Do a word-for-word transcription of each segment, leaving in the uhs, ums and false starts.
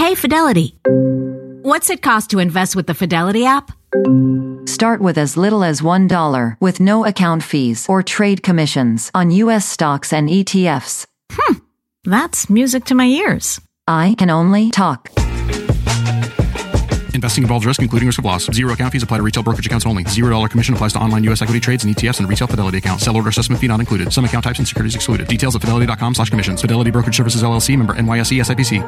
Hey, Fidelity. What's it cost to invest with the Fidelity app? Start with as little as one dollar with no account fees or trade commissions on U S stocks and E T Fs. Hmm, that's music to my ears. I can only talk. Investing involves risk, including risk of loss. Zero account fees apply to retail brokerage accounts only. Zero dollar commission applies to online U S equity trades and E T Fs and retail Fidelity accounts. Sell order assessment fee not included. Some account types and securities excluded. Details at fidelity.com slash commissions. Fidelity Brokerage Services, L L C, member N Y S E S I P C.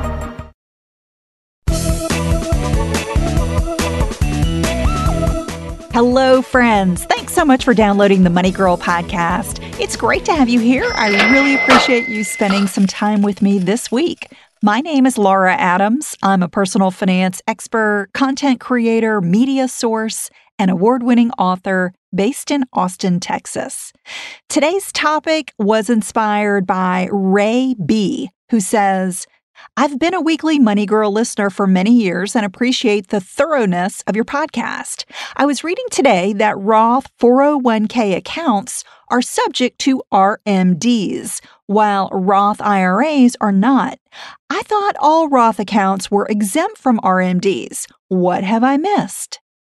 Hello, friends. Thanks so much for downloading the Money Girl podcast. It's great to have you here. I really appreciate you spending some time with me this week. My name is Laura Adams. I'm a personal finance expert, content creator, media source, and award-winning author based in Austin, Texas. Today's topic was inspired by Ray B., who says, I've been a weekly Money Girl listener for many years and appreciate the thoroughness of your podcast. I was reading today that Roth four oh one k accounts are subject to R M Ds, while Roth I R As are not. I thought all Roth accounts were exempt from R M Ds. What have I missed?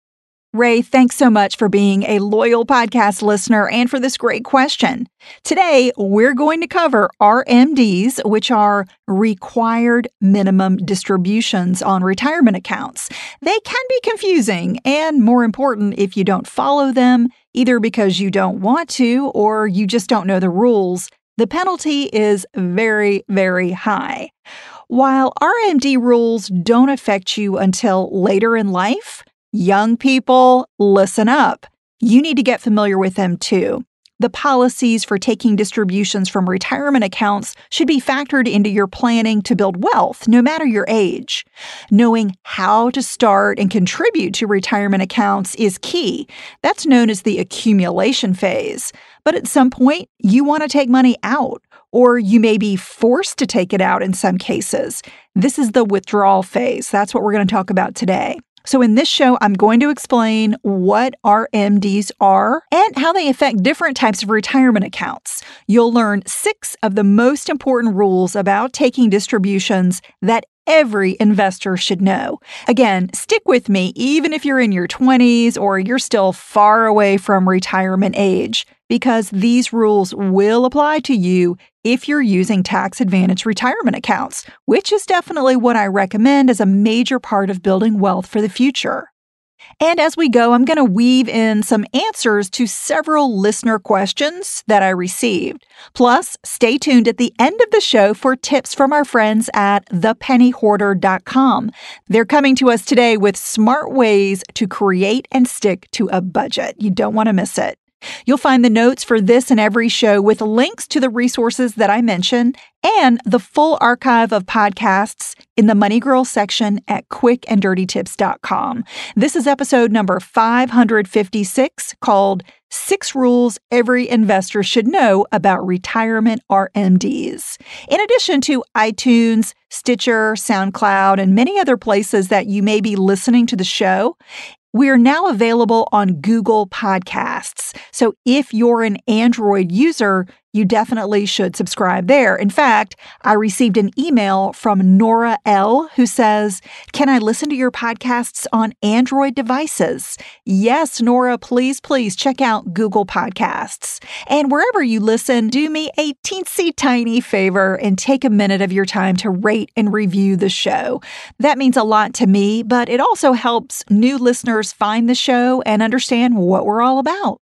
Ray, thanks so much for being a loyal podcast listener and for this great question. Today, we're going to cover R M Ds, which are required minimum distributions on retirement accounts. They can be confusing and, more important, if you don't follow them, either because you don't want to or you just don't know the rules, the penalty is very, very high. While R M D rules don't affect you until later in life, young people, listen up. You need to get familiar with them too. The policies for taking distributions from retirement accounts should be factored into your planning to build wealth, no matter your age. Knowing how to start and contribute to retirement accounts is key. That's known as the accumulation phase. But at some point, you want to take money out, or you may be forced to take it out in some cases. This is the withdrawal phase. That's what we're going to talk about today. So in this show, I'm going to explain what R M Ds are and how they affect different types of retirement accounts. You'll learn six of the most important rules about taking distributions that every investor should know. Again, stick with me even if you're in your twenties or you're still far away from retirement age, because these rules will apply to you if you're using tax-advantaged retirement accounts, which is definitely what I recommend as a major part of building wealth for the future. And as we go, I'm going to weave in some answers to several listener questions that I received. Plus, stay tuned at the end of the show for tips from our friends at the penny hoarder dot com. They're coming to us today with smart ways to create and stick to a budget. You don't want to miss it. You'll find the notes for this and every show with links to the resources that I mentioned and the full archive of podcasts in the Money Girl section at quick and dirty tips dot com. This is episode number five hundred fifty-six, called Six Rules Every Investor Should Know About Retirement R M Ds. In addition to iTunes, Stitcher, SoundCloud, and many other places that you may be listening to the show, we are now available on Google Podcasts. So if you're an Android user, you definitely should subscribe there. In fact, I received an email from Nora L., who says, can I listen to your podcasts on Android devices? Yes, Nora, please, please check out Google Podcasts. And wherever you listen, do me a teensy tiny favor and take a minute of your time to rate and review the show. That means a lot to me, but it also helps new listeners find the show and understand what we're all about.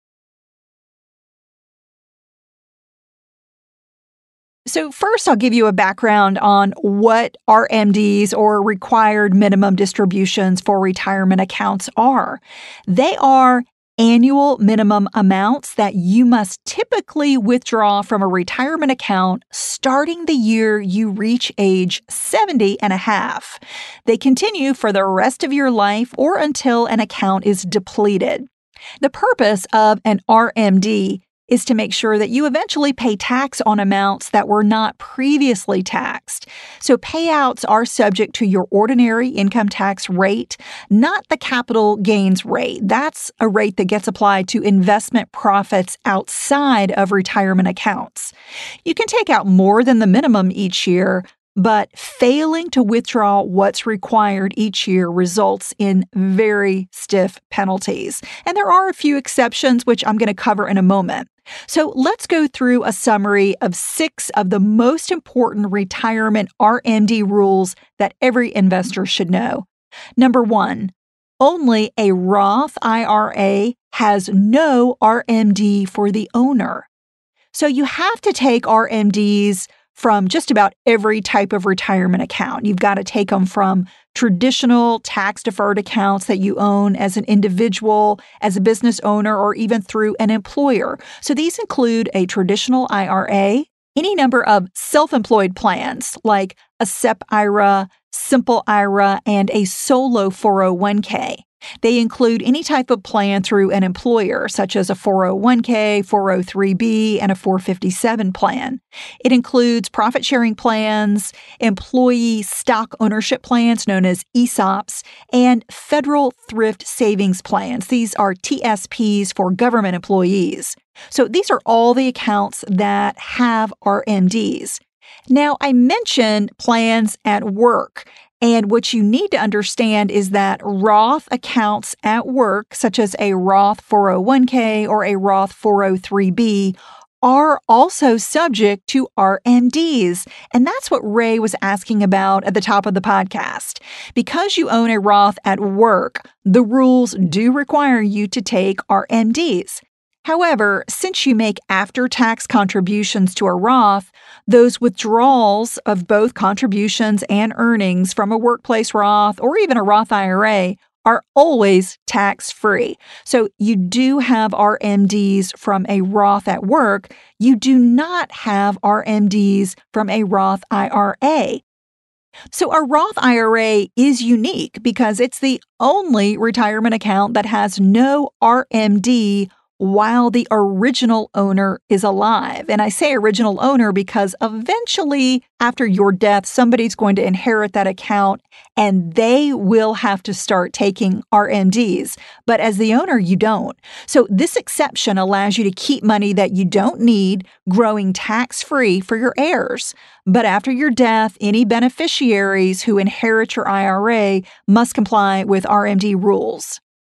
So first, I'll give you a background on what R M Ds, or required minimum distributions for retirement accounts, are. They are annual minimum amounts that you must typically withdraw from a retirement account starting the year you reach age seventy and a half. They continue for the rest of your life or until an account is depleted. The purpose of an R M D is to make sure that you eventually pay tax on amounts that were not previously taxed. So payouts are subject to your ordinary income tax rate, not the capital gains rate. That's a rate that gets applied to investment profits outside of retirement accounts. You can take out more than the minimum each year, but failing to withdraw what's required each year results in very stiff penalties. And there are a few exceptions, which I'm going to cover in a moment. So let's go through a summary of six of the most important retirement R M D rules that every investor should know. Number one, only a Roth I R A has no R M D for the owner. So you have to take R M Ds from just about every type of retirement account. You've got to take them from traditional tax-deferred accounts that you own as an individual, as a business owner, or even through an employer. So these include a traditional I R A, any number of self-employed plans like a S E P I R A, Simple I R A, and a solo four oh one k. They include any type of plan through an employer, such as a four oh one k, four oh three b, and a four fifty-seven plan. It includes profit-sharing plans, employee stock ownership plans known as E S O Ps, and federal thrift savings plans. These are T S Ps for government employees. So these are all the accounts that have R M Ds. Now, I mentioned plans at work. And what you need to understand is that Roth accounts at work, such as a Roth four oh one k or a Roth four oh three b, are also subject to R M Ds. And that's what Ray was asking about at the top of the podcast. Because you own a Roth at work, the rules do require you to take R M Ds. However, since you make after-tax contributions to a Roth, those withdrawals of both contributions and earnings from a workplace Roth or even a Roth I R A are always tax-free. So you do have R M Ds from a Roth at work. You do not have R M Ds from a Roth I R A. So a Roth I R A is unique because it's the only retirement account that has no R M D while the original owner is alive. And I say original owner because eventually, after your death, somebody's going to inherit that account and they will have to start taking R M Ds. But as the owner, you don't. So this exception allows you to keep money that you don't need growing tax-free for your heirs. But after your death, any beneficiaries who inherit your I R A must comply with R M D rules.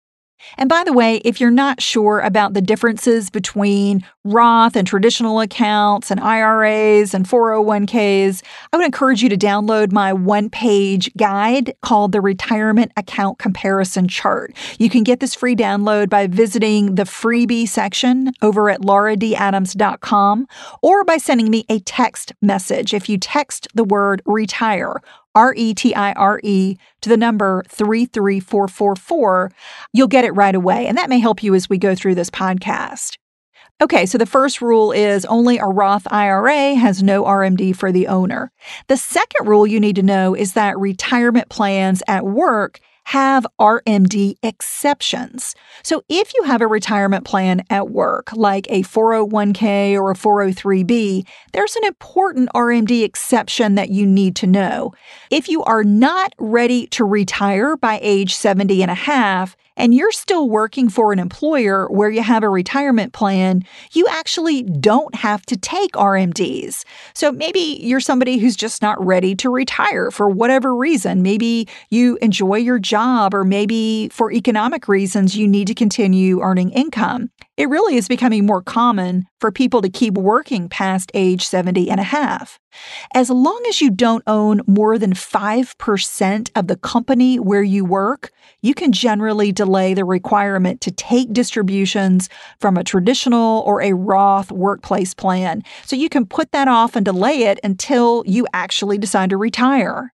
And by the way, if you're not sure about the differences between Roth and traditional accounts and I R As and four oh one k's, I would encourage you to download my one-page guide called the Retirement Account Comparison Chart. You can get this free download by visiting the freebie section over at laura d adams dot com or by sending me a text message. If you text the word retire, R E T I R E, to the number three three four four four, you'll get it right away. And that may help you as we go through this podcast. Okay, so the first rule is only a Roth I R A has no R M D for the owner. The second rule you need to know is that retirement plans at work have R M D exceptions. So if you have a retirement plan at work, like a four oh one k or a four oh three b, there's an important R M D exception that you need to know. If you are not ready to retire by age seventy and a half, and you're still working for an employer where you have a retirement plan, you actually don't have to take R M Ds. So maybe you're somebody who's just not ready to retire for whatever reason. Maybe you enjoy your job, or maybe for economic reasons you need to continue earning income. It really is becoming more common for people to keep working past age seventy and a half. As long as you don't own more than five percent of the company where you work, you can generally delay the requirement to take distributions from a traditional or a Roth workplace plan. So you can put that off and delay it until you actually decide to retire.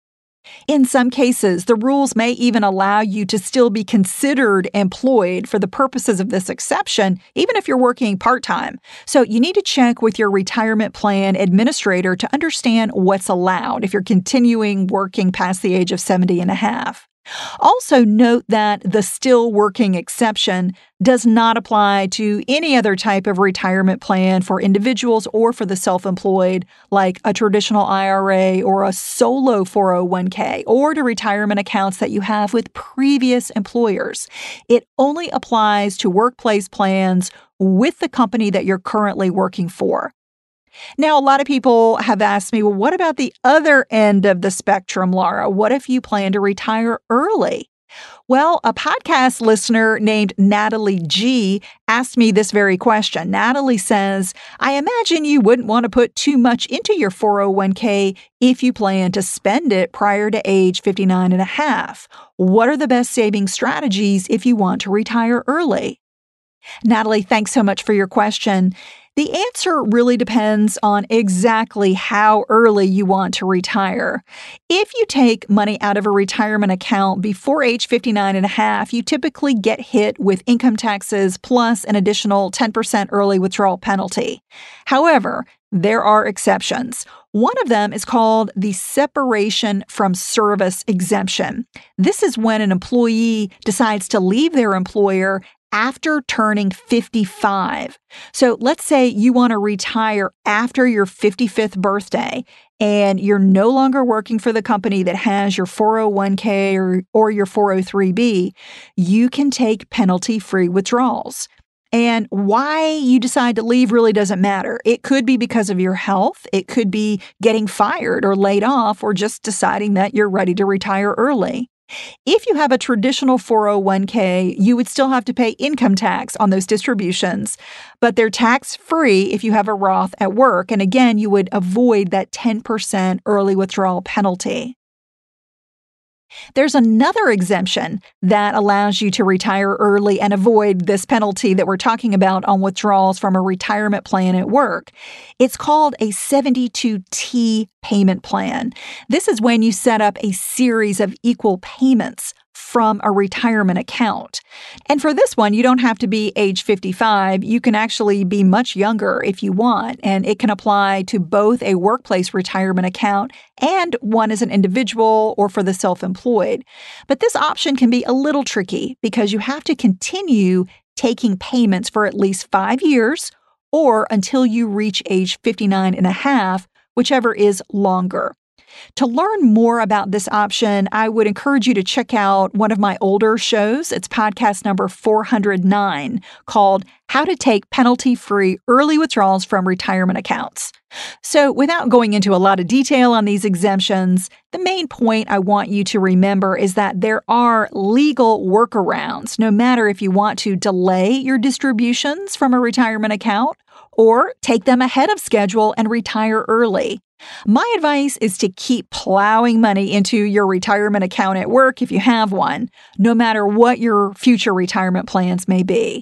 In some cases, the rules may even allow you to still be considered employed for the purposes of this exception, even if you're working part-time. So you need to check with your retirement plan administrator to understand what's allowed if you're continuing working past the age of seventy and a half. Also note that the still working exception does not apply to any other type of retirement plan for individuals or for the self-employed, like a traditional I R A or a solo four oh one k, or to retirement accounts that you have with previous employers. It only applies to workplace plans with the company that you're currently working for. Now, a lot of people have asked me, well, what about the other end of the spectrum, Laura? What if you plan to retire early? Well, a podcast listener named Natalie G asked me this very question. Natalie says, I imagine you wouldn't want to put too much into your four oh one k if you plan to spend it prior to age fifty-nine and a half. What are the best saving strategies if you want to retire early? Natalie, thanks so much for your question. The answer really depends on exactly how early you want to retire. If you take money out of a retirement account before age fifty-nine and a half, you typically get hit with income taxes plus an additional ten percent early withdrawal penalty. However, there are exceptions. One of them is called the separation from service exemption. This is when an employee decides to leave their employer after turning fifty-five. So let's say you want to retire after your fifty-fifth birthday and you're no longer working for the company that has your four oh one k or, or your four oh three b, you can take penalty-free withdrawals. And why you decide to leave really doesn't matter. It could be because of your health. It could be getting fired or laid off or just deciding that you're ready to retire early. If you have a traditional four oh one k, you would still have to pay income tax on those distributions, but they're tax-free if you have a Roth at work. And again, you would avoid that ten percent early withdrawal penalty. There's another exemption that allows you to retire early and avoid this penalty that we're talking about on withdrawals from a retirement plan at work. It's called a seventy-two T payment plan. This is when you set up a series of equal payments from a retirement account. And for this one, you don't have to be age fifty-five. You can actually be much younger if you want, and it can apply to both a workplace retirement account and one as an individual or for the self-employed. But this option can be a little tricky because you have to continue taking payments for at least five years or until you reach age fifty-nine and a half, whichever is longer. To learn more about this option, I would encourage you to check out one of my older shows. It's podcast number four hundred nine, called How to Take Penalty-Free Early Withdrawals from Retirement Accounts. So without going into a lot of detail on these exemptions, the main point I want you to remember is that there are legal workarounds, no matter if you want to delay your distributions from a retirement account or take them ahead of schedule and retire early. My advice is to keep plowing money into your retirement account at work if you have one, no matter what your future retirement plans may be.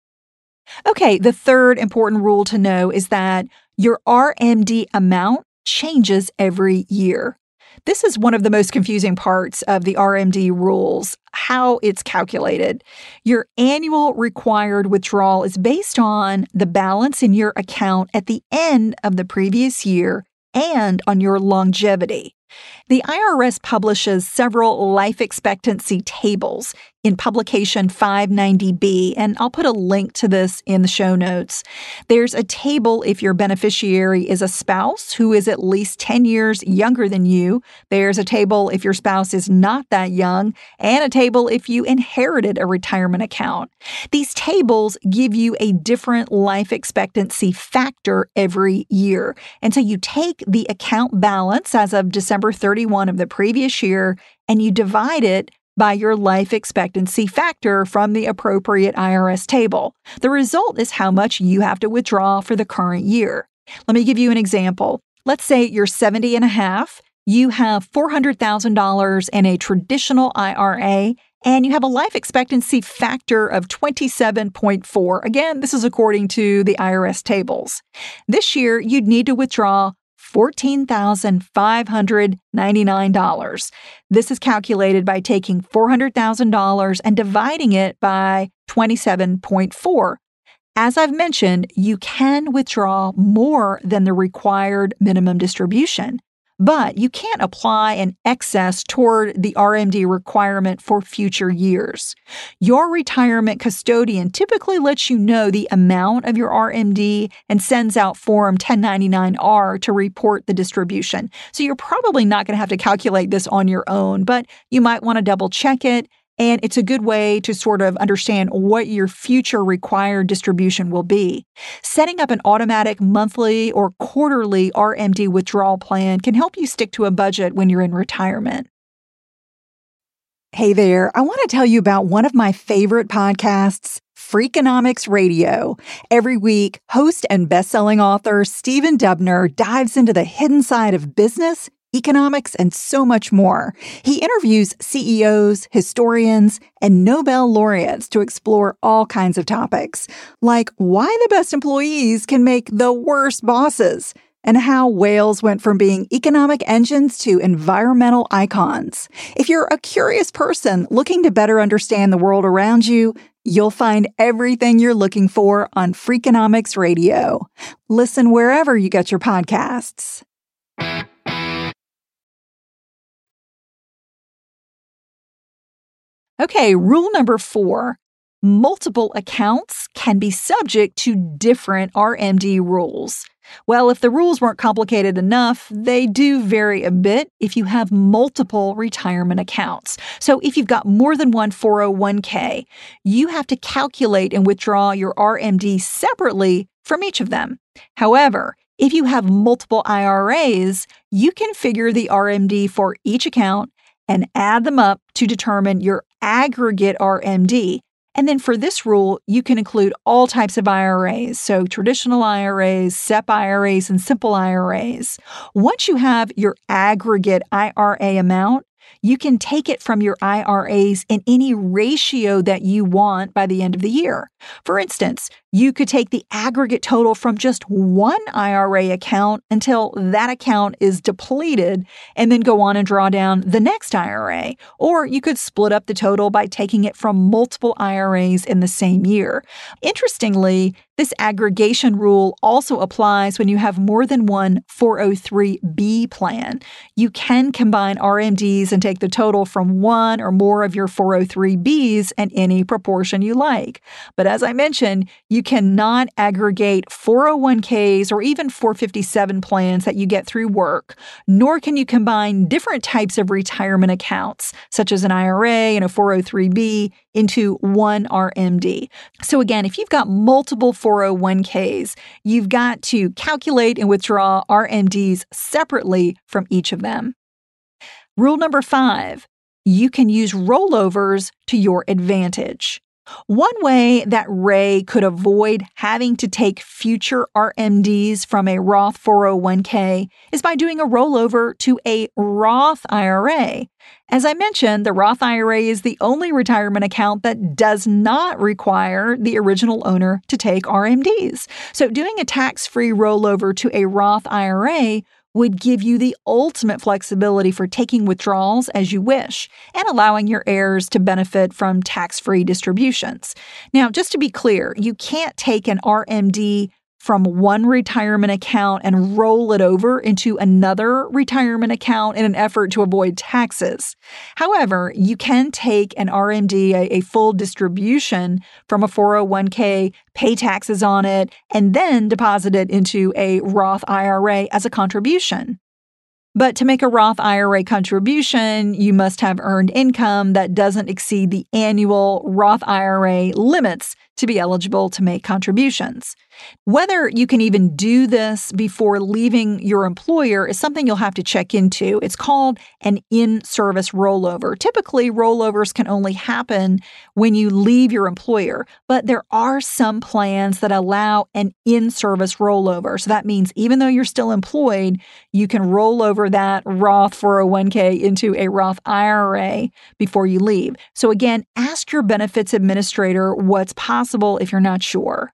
Okay, the third important rule to know is that your R M D amount changes every year. This is one of the most confusing parts of the R M D rules, how it's calculated. Your annual required withdrawal is based on the balance in your account at the end of the previous year and on your longevity. The I R S publishes several life expectancy tables in publication five ninety B, and I'll put a link to this in the show notes. There's a table if your beneficiary is a spouse who is at least ten years younger than you. There's a table if your spouse is not that young, and a table if you inherited a retirement account. These tables give you a different life expectancy factor every year. And so you take the account balance as of December thirty-first of the previous year, and you divide it by your life expectancy factor from the appropriate I R S table. The result is how much you have to withdraw for the current year. Let me give you an example. Let's say you're seventy and a half, you have four hundred thousand dollars in a traditional I R A, and you have a life expectancy factor of twenty-seven point four. Again, this is according to the I R S tables. This year, you'd need to withdraw fourteen thousand five hundred ninety-nine dollars. This is calculated by taking four hundred thousand dollars and dividing it by twenty-seven point four. As I've mentioned, you can withdraw more than the required minimum distribution, but you can't apply an excess toward the R M D requirement for future years. Your retirement custodian typically lets you know the amount of your R M D and sends out Form ten ninety-nine R to report the distribution. So you're probably not going to have to calculate this on your own, but you might want to double check it. And it's a good way to sort of understand what your future required distribution will be. Setting up an automatic monthly or quarterly R M D withdrawal plan can help you stick to a budget when you're in retirement. Hey there, I want to tell you about one of my favorite podcasts, Freakonomics Radio. Every week, host and best-selling author Stephen Dubner dives into the hidden side of business, economics, and so much more. He interviews C E Os, historians, and Nobel laureates to explore all kinds of topics, like why the best employees can make the worst bosses, and how whales went from being economic engines to environmental icons. If you're a curious person looking to better understand the world around you, you'll find everything you're looking for on Freakonomics Radio. Listen wherever you get your podcasts. Okay, rule number four. Multiple accounts can be subject to different R M D rules. Well, if the rules weren't complicated enough, they do vary a bit if you have multiple retirement accounts. So if you've got more than one four oh one k, you have to calculate and withdraw your R M D separately from each of them. However, if you have multiple I R As, you can figure the R M D for each account and add them up to determine your aggregate R M D. And then for this rule, you can include all types of I R As, so traditional I R As, S E P I R As, and simple I R As. Once you have your aggregate I R A amount, you can take it from your I R As in any ratio that you want by the end of the year. For instance, you could take the aggregate total from just one I R A account until that account is depleted and then go on and draw down the next I R A. Or you could split up the total by taking it from multiple I R As in the same year. Interestingly, this aggregation rule also applies when you have more than one four oh three B plan. You can combine R M Ds and take the total from one or more of your four oh three Bs in any proportion you like. But as I mentioned, you cannot aggregate four oh one k's or even four fifty-seven plans that you get through work, nor can you combine different types of retirement accounts, such as an I R A and a four oh three B, into one R M D. So again, if you've got multiple four oh one k's, you've got to calculate and withdraw R M Ds separately from each of them. Rule number five, you can use rollovers to your advantage. One way that Ray could avoid having to take future R M Ds from a Roth four oh one k is by doing a rollover to a Roth I R A. As I mentioned, the Roth I R A is the only retirement account that does not require the original owner to take R M Ds. So doing a tax-free rollover to a Roth I R A would give you the ultimate flexibility for taking withdrawals as you wish and allowing your heirs to benefit from tax-free distributions. Now, just to be clear, you can't take an R M D from one retirement account and roll it over into another retirement account in an effort to avoid taxes. However, you can take an R M D, a, a full distribution from a four oh one k, pay taxes on it, and then deposit it into a Roth I R A as a contribution. But to make a Roth I R A contribution, you must have earned income that doesn't exceed the annual Roth I R A limits to be eligible to make contributions. Whether you can even do this before leaving your employer is something you'll have to check into. It's called an in-service rollover. Typically, rollovers can only happen when you leave your employer, but there are some plans that allow an in-service rollover. So that means even though you're still employed, you can roll over that Roth four oh one k into a Roth I R A before you leave. So again, ask your benefits administrator what's possible if you're not sure.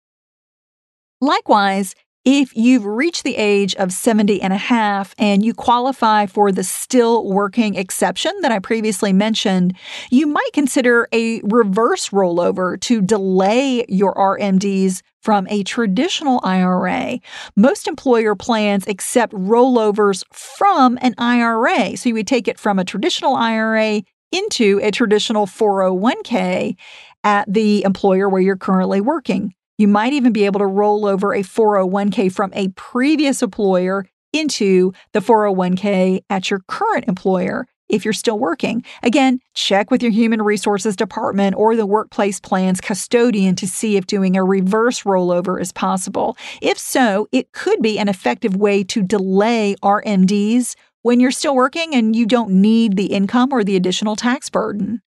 Likewise, if you've reached the age of seventy and a half and you qualify for the still working exception that I previously mentioned, you might consider a reverse rollover to delay your R M Ds from a traditional I R A. Most employer plans accept rollovers from an I R A. So you would take it from a traditional I R A into a traditional four oh one k at the employer where you're currently working. You might even be able to roll over a four oh one k from a previous employer into the four oh one k at your current employer if you're still working. Again, check with your human resources department or the workplace plan's custodian to see if doing a reverse rollover is possible. If so, it could be an effective way to delay R M Ds when you're still working and you don't need the income or the additional tax burden.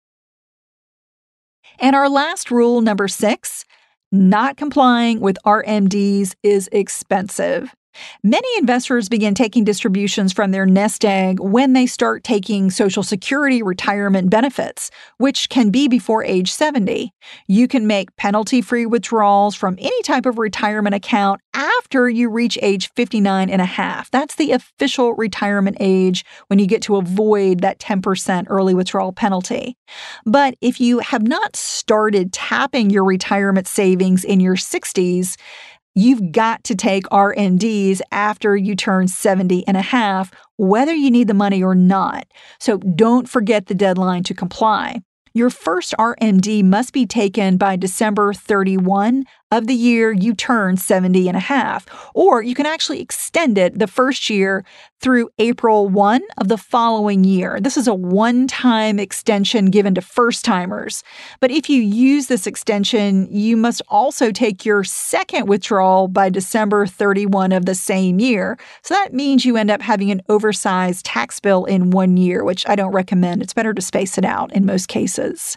And our last rule, number six, not complying with R M Ds is expensive. Many investors begin taking distributions from their nest egg when they start taking Social Security retirement benefits, which can be before age seventy. You can make penalty-free withdrawals from any type of retirement account after you reach age fifty-nine and a half. That's the official retirement age when you get to avoid that ten percent early withdrawal penalty. But if you have not started tapping your retirement savings in your sixties, you've got to take R M Ds after you turn seventy and a half, whether you need the money or not. So don't forget the deadline to comply. Your first R M D must be taken by December thirty-first of the year you turn seventy and a half, or you can actually extend it the first year through April first of the following year. This is a one-time extension given to first-timers. But if you use this extension, you must also take your second withdrawal by December thirty-first of the same year. So that means you end up having an oversized tax bill in one year, which I don't recommend. It's better to space it out in most cases.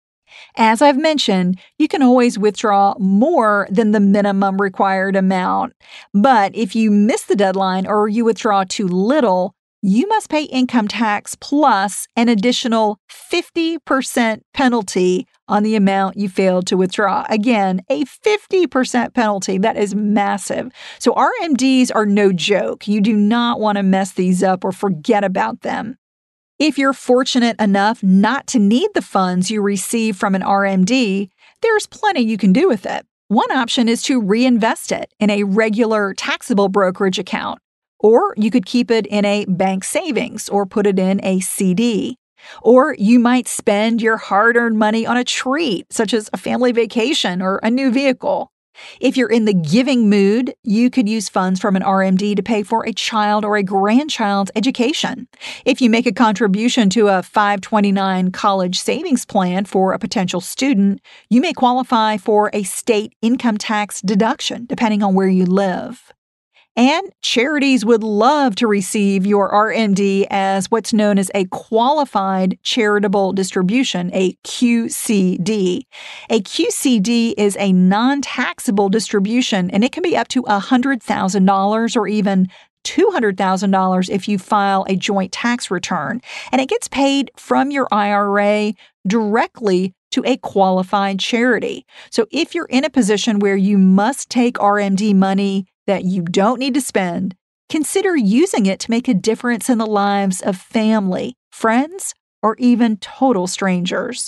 As I've mentioned, you can always withdraw more than the minimum required amount. But if you miss the deadline or you withdraw too little, you must pay income tax plus an additional fifty percent penalty on the amount you failed to withdraw. Again, a fifty percent penalty. That is massive. So R M Ds are no joke. You do not want to mess these up or forget about them. If you're fortunate enough not to need the funds you receive from an R M D, there's plenty you can do with it. One option is to reinvest it in a regular taxable brokerage account, or you could keep it in a bank savings or put it in a C D. Or you might spend your hard-earned money on a treat, such as a family vacation or a new vehicle. If you're in the giving mood, you could use funds from an R M D to pay for a child or a grandchild's education. If you make a contribution to a five twenty-nine college savings plan for a potential student, you may qualify for a state income tax deduction, depending on where you live. And charities would love to receive your R M D as what's known as a qualified charitable distribution, a Q C D. A Q C D is a non-taxable distribution, and it can be up to one hundred thousand dollars or even two hundred thousand dollars if you file a joint tax return. And it gets paid from your I R A directly to a qualified charity. So if you're in a position where you must take R M D money that you don't need to spend, consider using it to make a difference in the lives of family, friends, or even total strangers.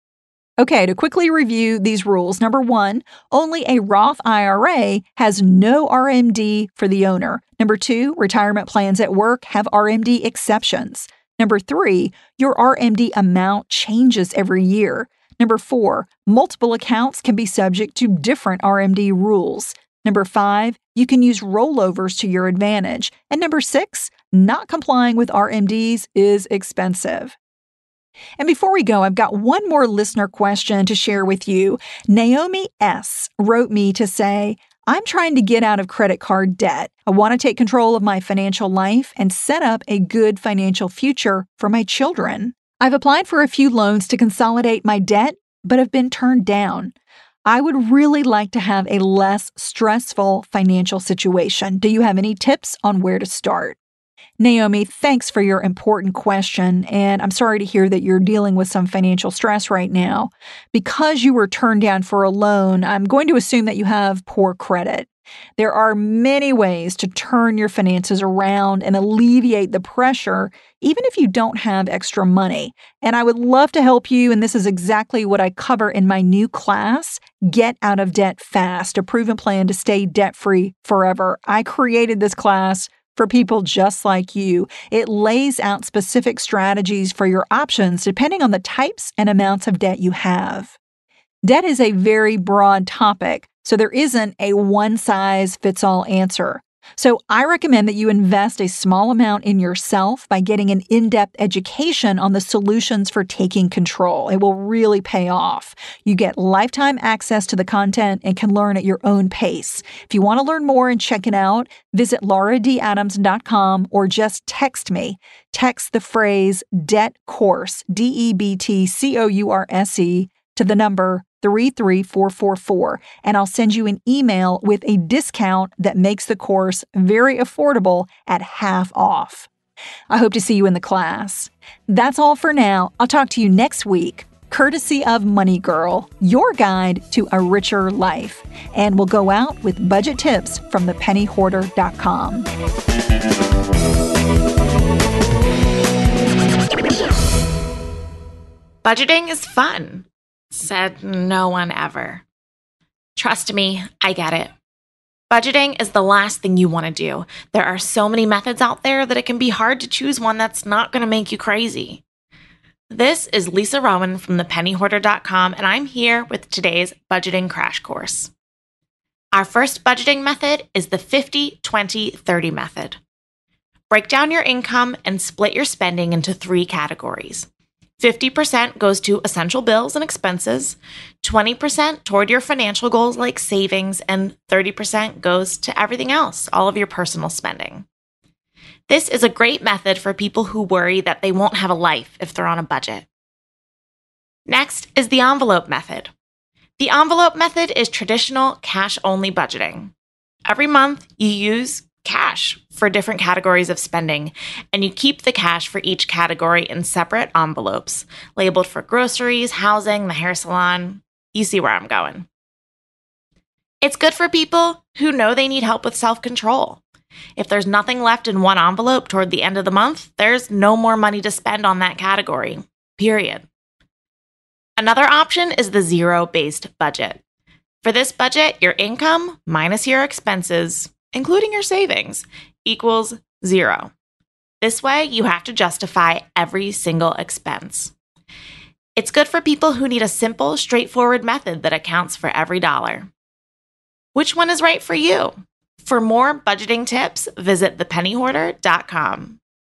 Okay, to quickly review these rules. Number one, only a Roth I R A has no R M D for the owner. Number two, retirement plans at work have R M D exceptions. Number three, your R M D amount changes every year. Number four, multiple accounts can be subject to different R M D rules. Number five, you can use rollovers to your advantage. And number six, not complying with R M Ds is expensive. And before we go, I've got one more listener question to share with you. Naomi S. wrote me to say, I'm trying to get out of credit card debt. I want to take control of my financial life and set up a good financial future for my children. I've applied for a few loans to consolidate my debt, but have been turned down. I would really like to have a less stressful financial situation. Do you have any tips on where to start? Naomi, thanks for your important question, and I'm sorry to hear that you're dealing with some financial stress right now. Because you were turned down for a loan, I'm going to assume that you have poor credit. There are many ways to turn your finances around and alleviate the pressure, even if you don't have extra money. And I would love to help you, and this is exactly what I cover in my new class, Get Out of Debt Fast, a proven plan to stay debt-free forever. I created this class for people just like you. It lays out specific strategies for your options depending on the types and amounts of debt you have. Debt is a very broad topic, so there isn't a one-size-fits-all answer. So I recommend that you invest a small amount in yourself by getting an in-depth education on the solutions for taking control. It will really pay off. You get lifetime access to the content and can learn at your own pace. If you want to learn more and check it out, visit laura d adams dot com or just text me. Text the phrase debt course, D E B T C O U R S E, to the number three three four four four, and I'll send you an email with a discount that makes the course very affordable at half off. I hope to see you in the class. That's all for now. I'll talk to you next week, courtesy of Money Girl, your guide to a richer life. And we'll go out with budget tips from the penny hoarder dot com. Budgeting is fun. Said no one ever. Trust me, I get it. Budgeting is the last thing you want to do. There are so many methods out there that it can be hard to choose one that's not going to make you crazy. This is Lisa Rowan from the penny hoarder dot com, and I'm here with today's budgeting crash course. Our first budgeting method is the fifty twenty thirty method. Break down your income and split your spending into three categories. fifty percent goes to essential bills and expenses, twenty percent toward your financial goals like savings, and thirty percent goes to everything else, all of your personal spending. This is a great method for people who worry that they won't have a life if they're on a budget. Next is the envelope method. The envelope method is traditional cash-only budgeting. Every month, you use cash for different categories of spending, and you keep the cash for each category in separate envelopes, labeled for groceries, housing, the hair salon. You see where I'm going. It's good for people who know they need help with self-control. If there's nothing left in one envelope toward the end of the month, there's no more money to spend on that category, period. Another option is the zero-based budget. For this budget, your income minus your expenses, including your savings, equals zero. This way, you have to justify every single expense. It's good for people who need a simple, straightforward method that accounts for every dollar. Which one is right for you? For more budgeting tips, visit the penny hoarder dot com.